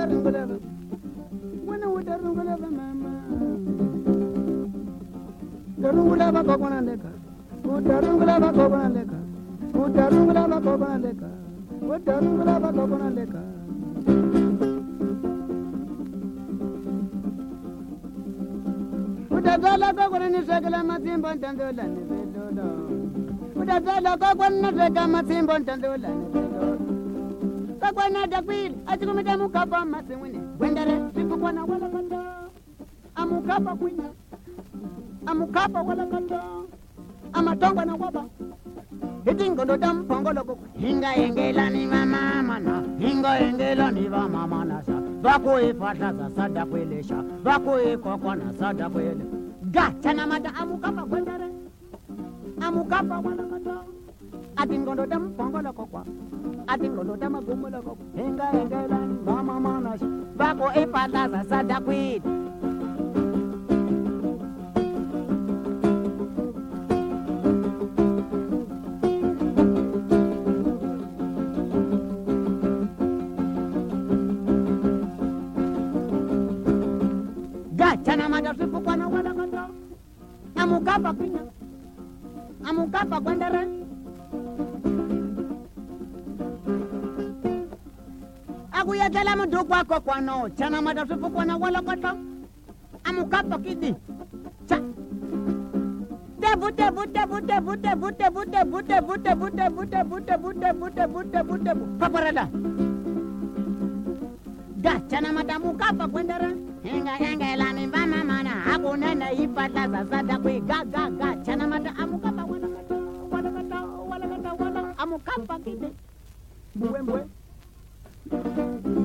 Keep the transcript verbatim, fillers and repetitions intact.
udarunguleva Wena udarunguleva mama Udarunguleva kokona leka Udarunguleva kokona leka Udarunguleva kokona leka Udarunguleva kokona leka Udadala kokona nisekela matimbo ntandola nivedolo Udadala kokona nisekela matimbo ntandola nivedolo Kakwana dakwili atikumita mukapa masimwini Wendere sipukwana wala kata Amukapa kwinya Amukapa wala kata Amatongwa na waba Hitingo ndo dampongolo kuku Hinga engela ni mama mana Hinga engela ni mama mana sa Vako ifata za sada kwelesha Vako ikokwana sada kwele Gacha na mada amukapa wendere Amukapa wala kata Atingondo dampongolo kokwa Atingondo damagumolo kokwa Hinga engela ni mama mana sa Vako ifata za sada kwele Chana mada sipu kwana wala kanda Amukapa pinya Amukapa kwendere Aku ya tela mdu kwa kwa kwano Chana mada sipu kwana wala kanda Amukapa kidi Cha Debu debu debu debu debu debu debu debu debu debu debu debu debu debu debu debu Paparada Da chana mada mukapa kwendere Hinga hinga ilani mama mana Haku nene ipata za sada kwe ga ga ga Chana mata amukapa wala kata Wala kata wala kata wala Amukapa kide Mbwe mbwe